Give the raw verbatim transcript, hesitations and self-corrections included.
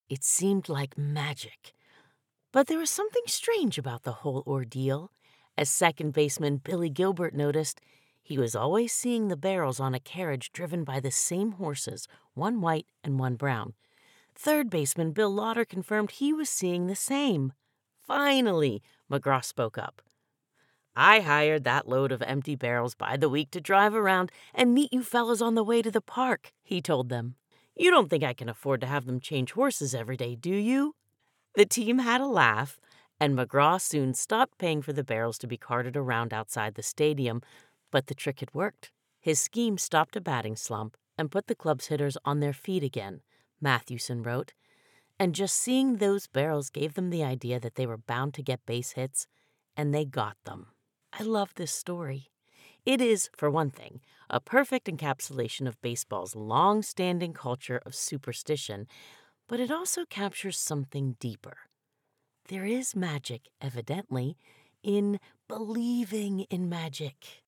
It seemed like magic. But there was something strange about the whole ordeal. As second baseman Billy Gilbert noticed, he was always seeing the barrels on a carriage driven by the same horses, one white and one brown. Third baseman Bill Lauder confirmed he was seeing the same. Finally, McGraw spoke up. I hired that load of empty barrels by the week to drive around and meet you fellas on the way to the park, he told them. You don't think I can afford to have them change horses every day, do you? The team had a laugh, and McGraw soon stopped paying for the barrels to be carted around outside the stadium, but the trick had worked. His scheme stopped a batting slump and put the club's hitters on their feet again, Mathewson wrote. And just seeing those barrels gave them the idea that they were bound to get base hits, and they got them. I love this story. It is, for one thing, a perfect encapsulation of baseball's long-standing culture of superstition, but it also captures something deeper. There is magic, evidently, in believing in magic.